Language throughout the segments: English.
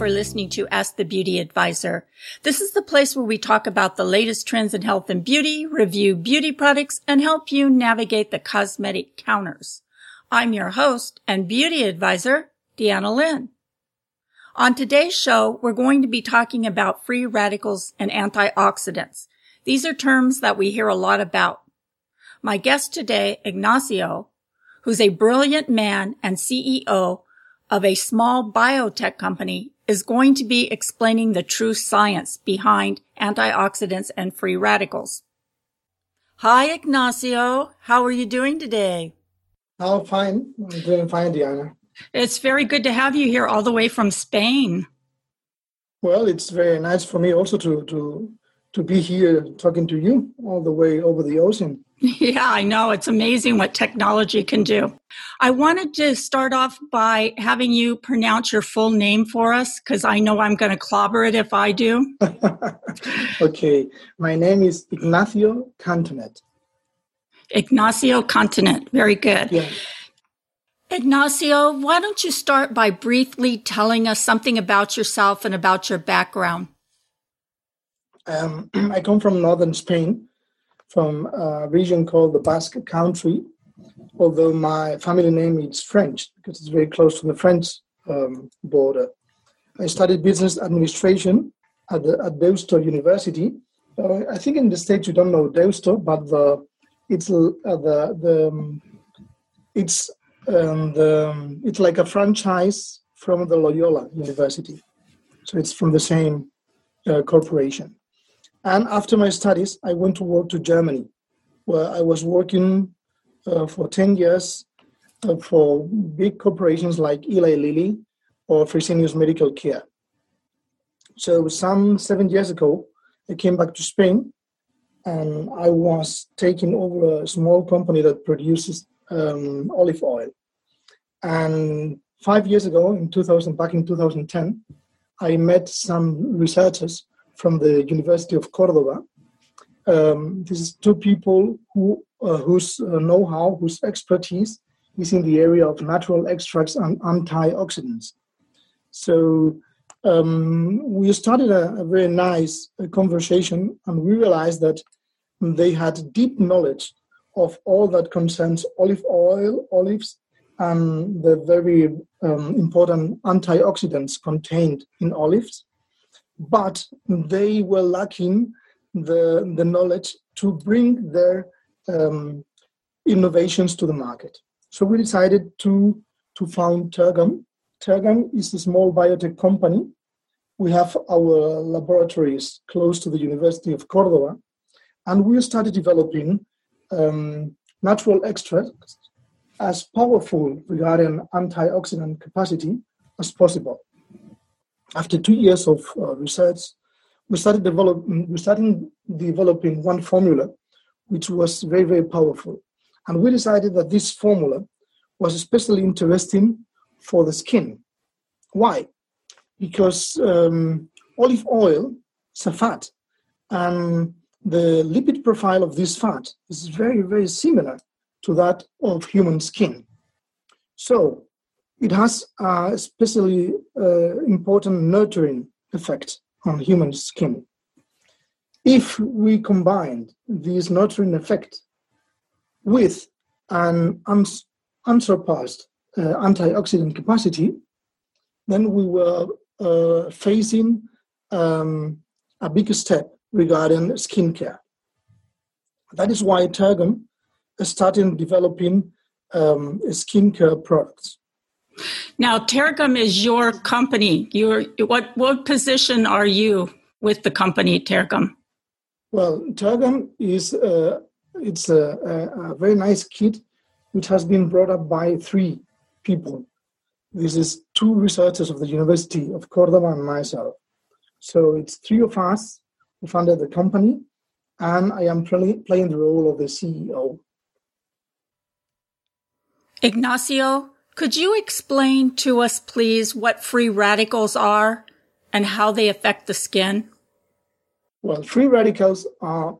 for listening to Ask the Beauty Advisor. This is the place where we talk about the latest trends in health and beauty, review beauty products, and help you navigate the cosmetic counters. I'm your host and beauty advisor, Deanna Lynn. On today's show, we're going to be talking about free radicals and antioxidants. These are terms that we hear a lot about. My guest today, Ignacio, who's a brilliant man and CEO of a small biotech company, is going to be explaining the true science behind antioxidants and free radicals. Hi, Ignacio. How are you doing today? Oh, fine. I'm doing fine, Diana. It's very good to have you here all the way from Spain. Well, it's very nice for me also to be here talking to you all the way over the ocean. Yeah, I know. It's amazing what technology can do. I wanted to start off by having you pronounce your full name for us, because I know I'm going to clobber it if I do. Okay. My name is Ignacio Cantonet. Ignacio Cantonet. Very good. Yeah. Ignacio, why don't you start by briefly telling us something about yourself and about your background? I come from northern Spain, from a region called the Basque Country, although my family name is French because it's very close to the French border. I studied business administration at Deusto University. I think in the States you don't know Deusto, but it's like a franchise from the Loyola University, so it's from the same corporation. And after my studies, I went to work to Germany, where I was working for 10 years for big corporations like Eli Lilly or Fresenius Medical Care. So some 7 years ago, I came back to Spain, and I was taking over a small company that produces olive oil. And 5 years ago, back in 2010, I met some researchers from the University of Cordoba. This is two people whose know-how, whose expertise is in the area of natural extracts and antioxidants. So we started a very nice conversation, and we realized that they had deep knowledge of all that concerns olive oil, olives, and the very important antioxidants contained in olives. But they were lacking the knowledge to bring their innovations to the market. So we decided to found Tergam. Tergam is a small biotech company. We have our laboratories close to the University of Cordoba, and we started developing natural extracts as powerful regarding antioxidant capacity as possible. After 2 years of research, we started developing one formula, which was very, very powerful. And we decided that this formula was especially interesting for the skin. Why? Because olive oil is a fat, and the lipid profile of this fat is very, very similar to that of human skin. So it has a especially important nurturing effect on human skin. If we combine this nurturing effect with an unsurpassed antioxidant capacity, then we were facing a big step regarding skincare. That is why Tergam started developing skincare products. Now, Tergam is your company. What position are you with the company Tergam? Well, Tergam is it's a very nice kit which has been brought up by 3 people. This is 2 researchers of the University of Cordoba and myself. So it's 3 of us who founded the company, and I am playing the role of the CEO. Ignacio, could you explain to us, please, what free radicals are and how they affect the skin? Well, free radicals are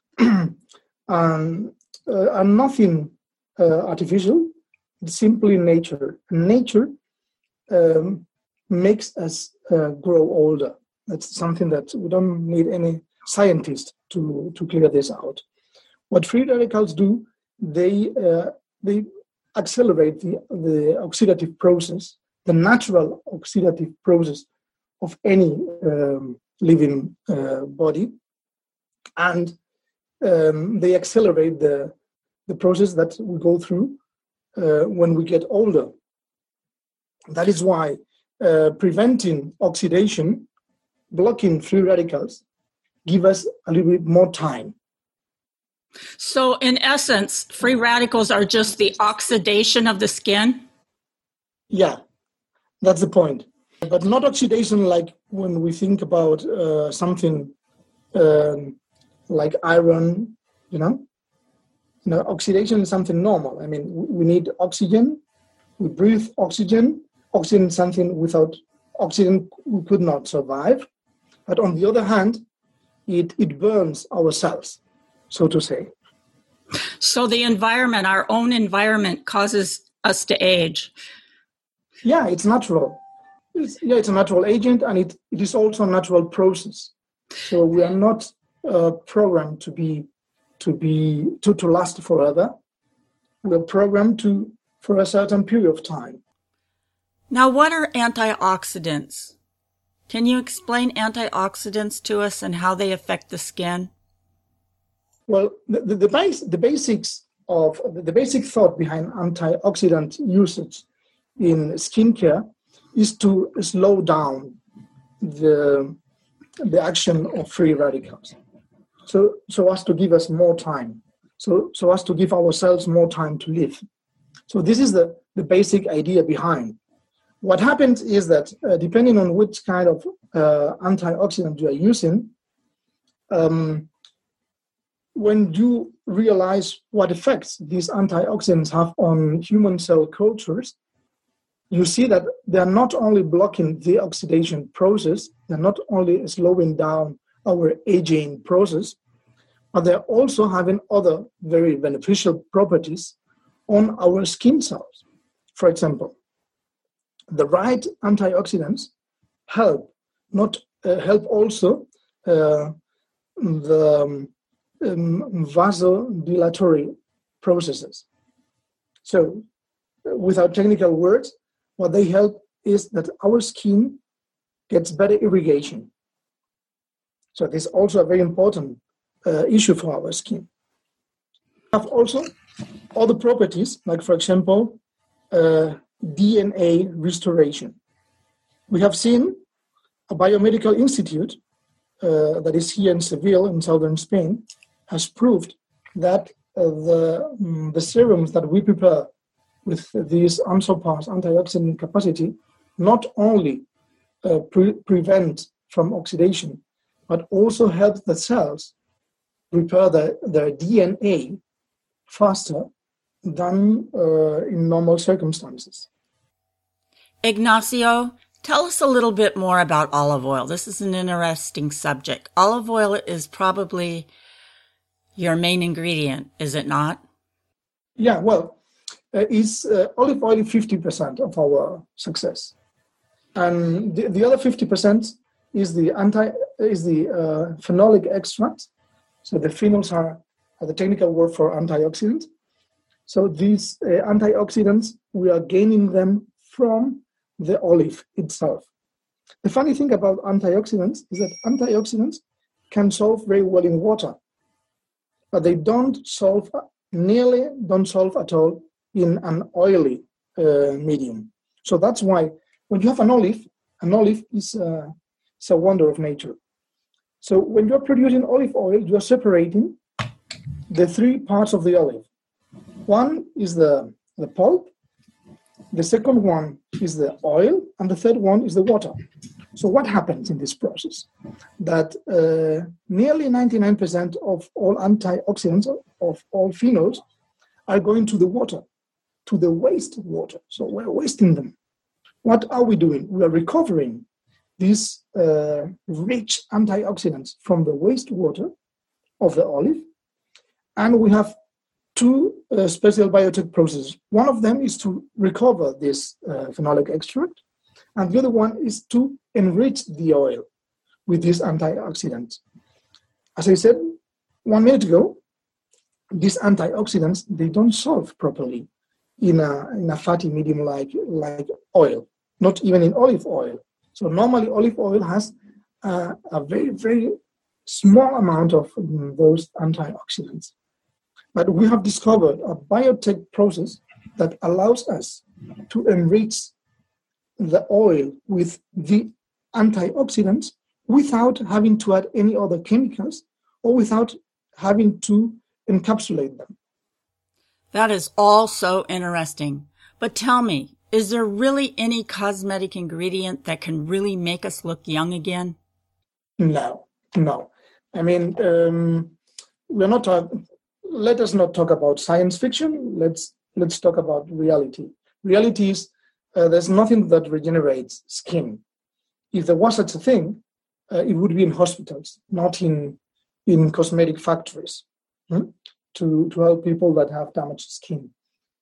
nothing artificial. It's simply nature. Nature makes us grow older. That's something that we don't need any scientist to clear this out. What free radicals do, they accelerate the oxidative process, the natural oxidative process of any living body, and they accelerate the process that we go through when we get older. That is why preventing oxidation, blocking free radicals, give us a little bit more time. So in essence, free radicals are just the oxidation of the skin? Yeah, that's the point. But not oxidation like when we think about something like iron, oxidation is something normal. I mean, we need oxygen, we breathe oxygen. Oxygen is something without oxygen we could not survive. But on the other hand, it burns our cells, so to say. So the environment, our own environment, causes us to age. Yeah, it's natural. It's a natural agent, and it is also a natural process. So we are not programmed to last forever. We are programmed for a certain period of time. Now, what are antioxidants? Can you explain antioxidants to us and how they affect the skin? Well, the basic thought behind antioxidant usage in skincare is to slow down the action of free radicals, so as to give us more time, so as to give ourselves more time to live. So this is the basic idea behind. What happens is that depending on which kind of antioxidant you are using, when you realize what effects these antioxidants have on human cell cultures, you see that they're not only blocking the oxidation process, they're not only slowing down our aging process, but they're also having other very beneficial properties on our skin cells. For example, the right antioxidants help also the vasodilatory processes. So, without technical words, what they help is that our skin gets better irrigation. So this is also a very important issue for our skin. We have also other properties, like, for example, DNA restoration. We have seen a biomedical institute that is here in Seville, in southern Spain, has proved that the serums that we prepare with this unsurpassed antioxidant capacity not only prevent from oxidation, but also help the cells repair their DNA faster than in normal circumstances. Ignacio, tell us a little bit more about olive oil. This is an interesting subject. Olive oil is probably your main ingredient, is it not? Yeah, well, olive oil is 50% of our success, and the other 50% is the phenolic extract. So the phenols are the technical word for antioxidant. So these antioxidants, we are gaining them from the olive itself. The funny thing about antioxidants is that antioxidants can dissolve very well in water, but they nearly don't dissolve at all in an oily medium. So that's why when you have an olive is a wonder of nature. So when you're producing olive oil, you're separating the three parts of the olive. One is the pulp, the second one is the oil, and the third one is the water. So what happens in this process? That nearly 99% of all antioxidants, of all phenols, are going to the water, to the wastewater. So we're wasting them. What are we doing? We are recovering these rich antioxidants from the wastewater of the olive, and we have two special biotech processes. One of them is to recover this phenolic extract, And the other one is to enrich the oil with these antioxidants. As I said 1 minute ago, these antioxidants, they don't solve properly in a fatty medium like oil, not even in olive oil. So normally olive oil has a very, very small amount of those antioxidants. But we have discovered a biotech process that allows us to enrich the oil with the antioxidants without having to add any other chemicals or without having to encapsulate them. That is all so interesting. But tell me, is there really any cosmetic ingredient that can really make us look young again? No. I mean, let us not talk about science fiction. Let's talk about reality. Reality is there's nothing that regenerates skin. If there was such a thing, it would be in hospitals, not in cosmetic factories, to help people that have damaged skin.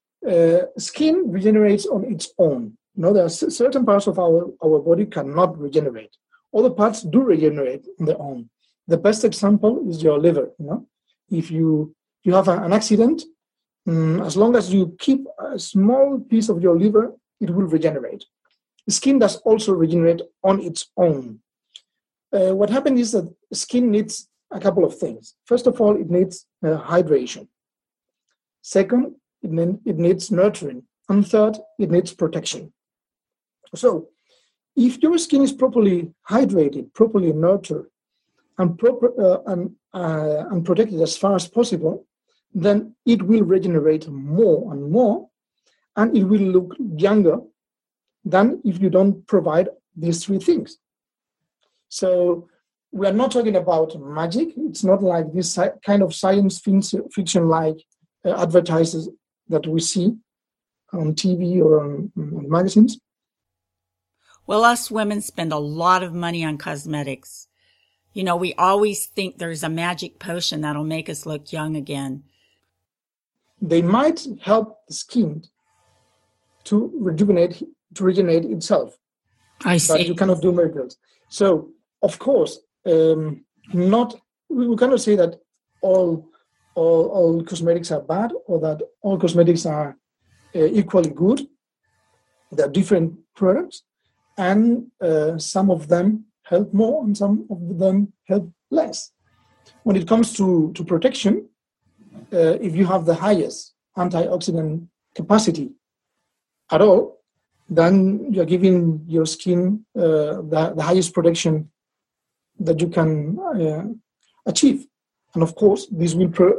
Skin regenerates on its own. There are certain parts of our body cannot regenerate. Other parts do regenerate on their own. The best example is your liver. If you have an accident, as long as you keep a small piece of your liver, it will regenerate. The skin does also regenerate on its own. What happens is that skin needs a couple of things. First of all, it needs hydration. Second, it needs nurturing. And third, it needs protection. So if your skin is properly hydrated, properly nurtured, and protected as far as possible, then it will regenerate more and more, and it will look younger than if you don't provide these three things. So we are not talking about magic. It's not like this kind of science fiction-like advertises that we see on TV or on magazines. Well, us women spend a lot of money on cosmetics. We always think there's a magic potion that'll make us look young again. They might help the skin to regenerate itself. I see. But you cannot do miracles. So, of course, we cannot say that all cosmetics are bad or that all cosmetics are equally good. There are different products, and some of them help more and some of them help less. When it comes to protection, if you have the highest antioxidant capacity at all, then you're giving your skin the highest protection that you can achieve. And of course, this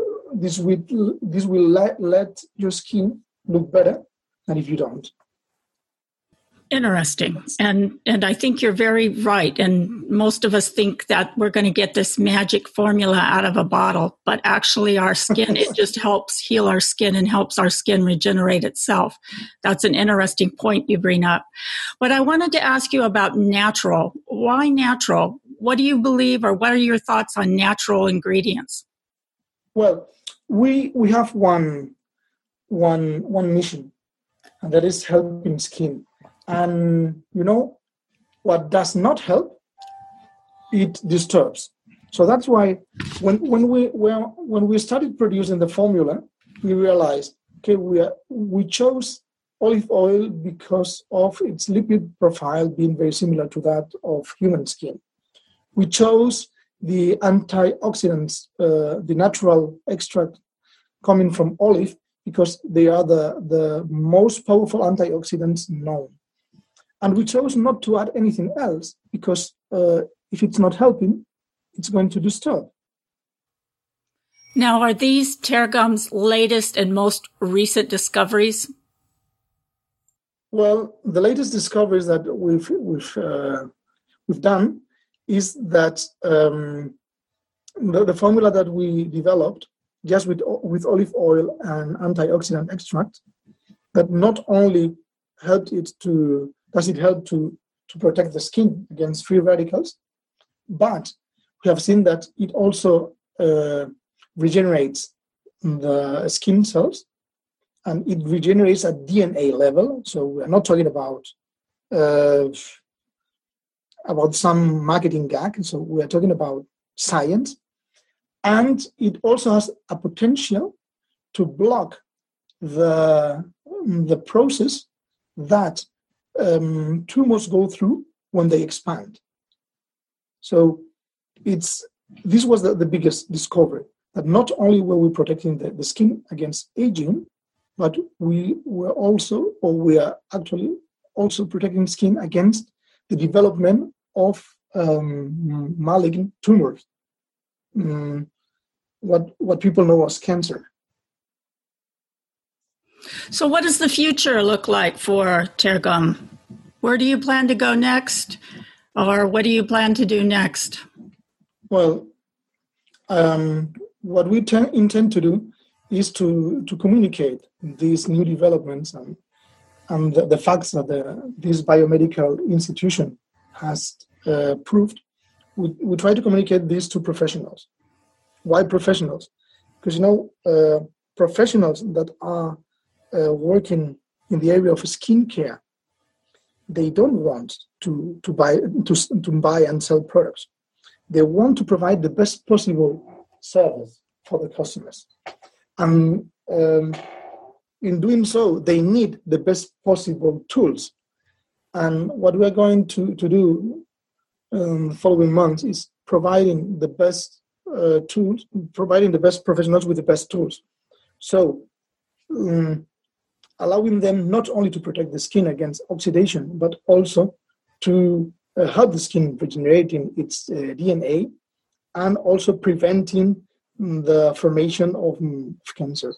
will let your skin look better than if you don't. Interesting. And I think you're very right. And most of us think that we're going to get this magic formula out of a bottle, but actually our skin, it just helps heal our skin and helps our skin regenerate itself. That's an interesting point you bring up. But I wanted to ask you about natural. Why natural? What do you believe, or what are your thoughts on natural ingredients? Well, we have one mission, and that is helping skin. And what does not help, it disturbs. So that's why when we started producing the formula, we realized, okay, we chose olive oil because of its lipid profile being very similar to that of human skin. We chose the antioxidants, the natural extract coming from olive, because they are the most powerful antioxidants known. And we chose not to add anything else because if it's not helping, it's going to disturb. Now, are these Tergum's latest and most recent discoveries? Well, the latest discoveries that we've done is that the formula that we developed just with olive oil and antioxidant extract, that not only helped it to protect the skin against free radicals, but we have seen that it also regenerates the skin cells, and it regenerates at DNA level. So we're not talking about about some marketing gag. So we are talking about science. And it also has a potential to block the process that tumors go through when they expand. So this was the biggest discovery, that not only were we protecting the skin against aging, but we are actually also protecting skin against the development of malignant tumors, what people know as cancer. So what does the future look like for Tergum? Where do you plan to go next? Or what do you plan to do next? Well, what we intend to do is to communicate these new developments and the facts that this biomedical institution has proved. We try to communicate this to professionals. Why professionals? Because, professionals that are working in the area of skincare, they don't want to buy and sell products. They want to provide the best possible service for the customers. And in doing so, they need the best possible tools. And what we're going to do following months is providing the best tools, providing the best professionals with the best tools. So allowing them not only to protect the skin against oxidation, but also to help the skin regenerating its DNA and also preventing the formation of cancer.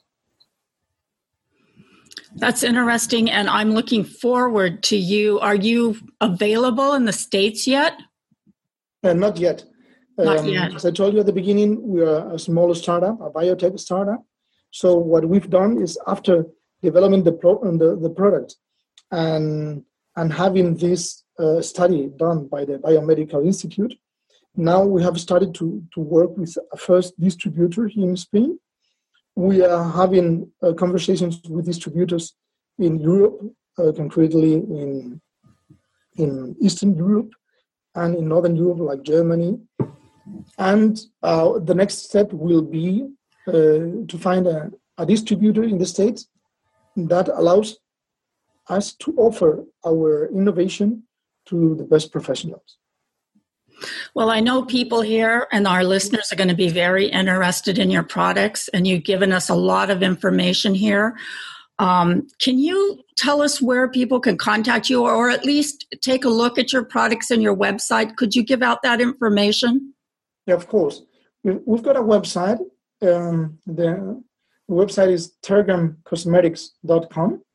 That's interesting, and I'm looking forward to you. Are you available in the States yet? Not yet. Not yet. As I told you at the beginning, we are a small startup, a biotech startup. So what we've done is, after developing the product and having this study done by the Biomedical Institute, now we have started to work with a first distributor here in Spain. We are having conversations with distributors in Europe, concretely in Eastern Europe and in Northern Europe, like Germany. And the next step will be to find a distributor in the States that allows us to offer our innovation to the best professionals. Well, I know people here and our listeners are going to be very interested in your products, and you've given us a lot of information here. Can you tell us where people can contact you, or at least take a look at your products and your website? Could you give out that information? Yeah, of course. We've got a website. The website is tergumcosmetics.com.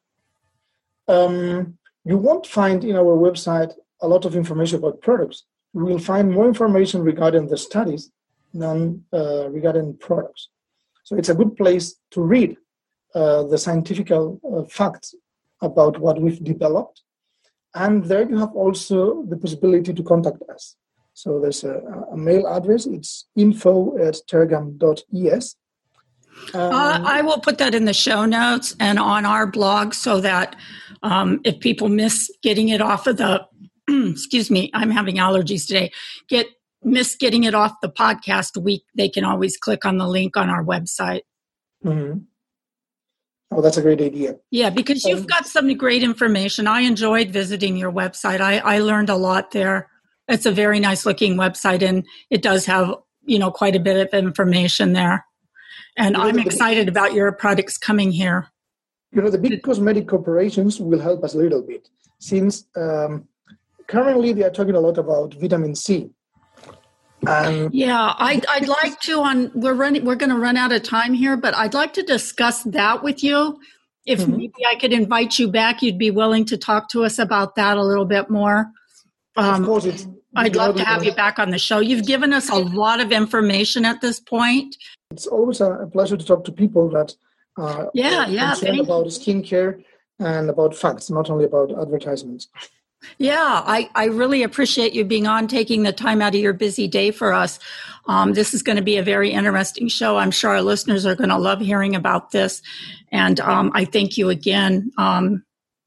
You won't find in our website a lot of information about products. You will find more information regarding the studies than regarding products. So it's a good place to read the scientific facts about what we've developed. And there you have also the possibility to contact us. So there's a mail address. It's info@tergum.es. I will put that in the show notes and on our blog, so that if people miss getting it off of the excuse me, I'm having allergies today, miss getting it off the podcast week, they can always click on the link on our website. Mm-hmm. Oh, that's a great idea. Yeah, because you've got some great information. I enjoyed visiting your website. I learned a lot there. It's a very nice looking website, and it does have, quite a bit of information there. And I'm excited about your products coming here. The big cosmetic corporations will help us a little bit, since currently they are talking a lot about vitamin C. Yeah, I'd like to. We're going to run out of time here, but I'd like to discuss that with you. If maybe I could invite you back, you'd be willing to talk to us about that a little bit more. Of course, I'd love to have you back on the show. You've given us a lot of information at this point. It's always a pleasure to talk to people that are concerned about skincare and about facts, not only about advertisements. Yeah, I really appreciate you being on, taking the time out of your busy day for us. This is going to be a very interesting show. I'm sure our listeners are going to love hearing about this. And I thank you again. And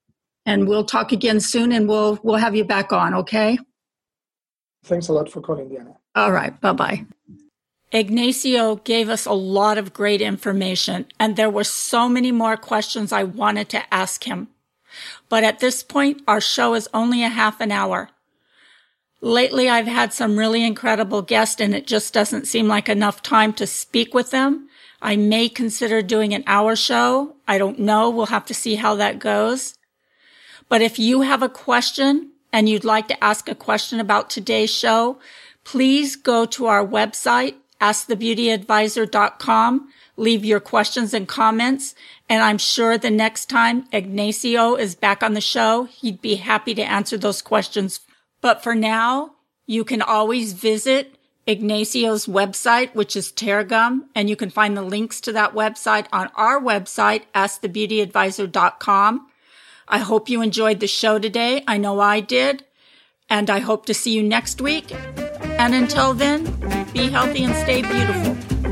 And we'll talk again soon, and we'll have you back on, okay? Thanks a lot for calling, Diana. All right. Bye-bye. Ignacio gave us a lot of great information, and there were so many more questions I wanted to ask him. But at this point, our show is only a half an hour. Lately, I've had some really incredible guests, and it just doesn't seem like enough time to speak with them. I may consider doing an hour show. I don't know. We'll have to see how that goes. But if you have a question and you'd like to ask a question about today's show, please go to our website, askthebeautyadvisor.com. Leave your questions and comments, and I'm sure the next time Ignacio is back on the show, he'd be happy to answer those questions. But for now, you can always visit Ignacio's website, which is Tergum, and you can find the links to that website on our website, askthebeautyadvisor.com. I hope you enjoyed the show today. I know I did. And I hope to see you next week. And until then, be healthy and stay beautiful.